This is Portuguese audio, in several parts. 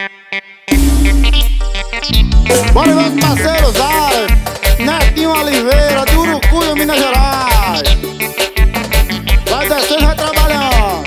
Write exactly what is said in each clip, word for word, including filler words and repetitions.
Bora meus parceiros árabes, Netinho Oliveira, de Urucuia, Minas Gerais. Vai descendo, vai trabalhando.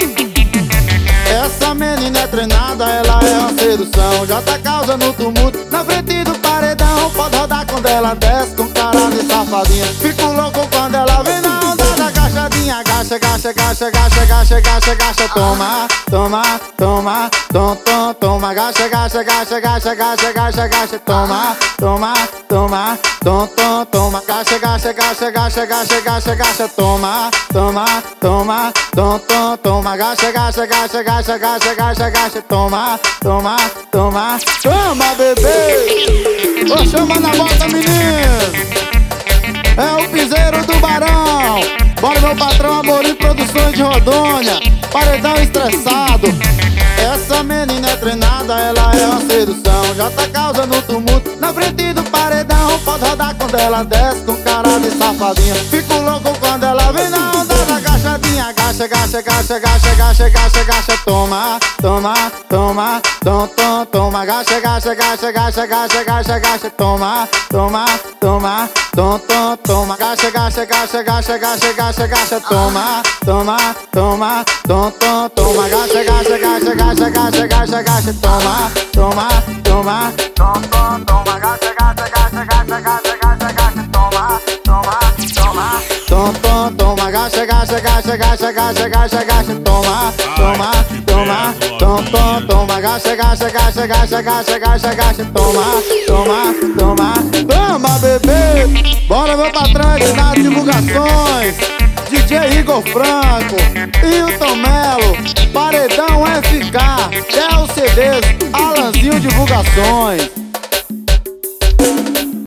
Essa menina é treinada, ela é uma sedução. Já tá causando tumulto na frente do paredão. Pode rodar quando ela desce com cara de safadinha. Fico louco quando ela vem na onda da agachadinha. Agacha, agacha, agacha, agacha, agacha, agacha, agacha. Toma, toma, toma, tom, tom, toma. Agacha, agacha, agacha, agacha, agacha, agacha, agacha. Toma, toma, toma, tom, tom, toma. Agacha, agacha, agacha, agacha, agacha, agacha, agacha. Toma, toma, toma, tom, tom, toma. Agacha, agacha, agacha, agacha, agacha, agacha, agacha. Toma, toma, toma, toma, bebê. Ô, chama na bota, menino. É o piseiro do Barão. Bora meu patrão Amorim Produções de Rondônia. Paredão estressado. Essa menina é treinada, ela é uma sedução. Já tá causando tumulto na frente do paredão. Pode rodar quando ela desce com cara de safadinha. Fico louco quando ela vem na onda da agachadinha. Agacha, agacha, agacha, agacha, agacha, agacha, agacha. Toma, toma, toma, tom, tom, toma. Agacha, agacha, agacha, agacha, agacha, agacha, agacha. Toma, toma, toma, tom, tom, toma. Agacha, agacha, agacha, agacha, agacha, agacha, agacha. Toma, toma, toma, tom, tom, toma. Agacha, agacha, agacha, agacha, agacha, agacha, agacha. Toma, toma, toma, tom, tom, toma. Agacha, agacha, agacha, agacha, agacha, agacha, agacha. Toma, toma, toma, tom, tom, toma. Agacha, agacha, agacha, agacha, agacha, agacha, agacha. Toma, toma, toma, tom, tom, toma. Agacha, agacha, agacha, agacha, agacha, agacha, agacha. Toma, toma, toma, toma, bebê. Bora meu patrão é de nas divulgações. D J Igor Franco, Hilton Melo, Paredão F K, Del C Ds, Alanzinho Divulgações.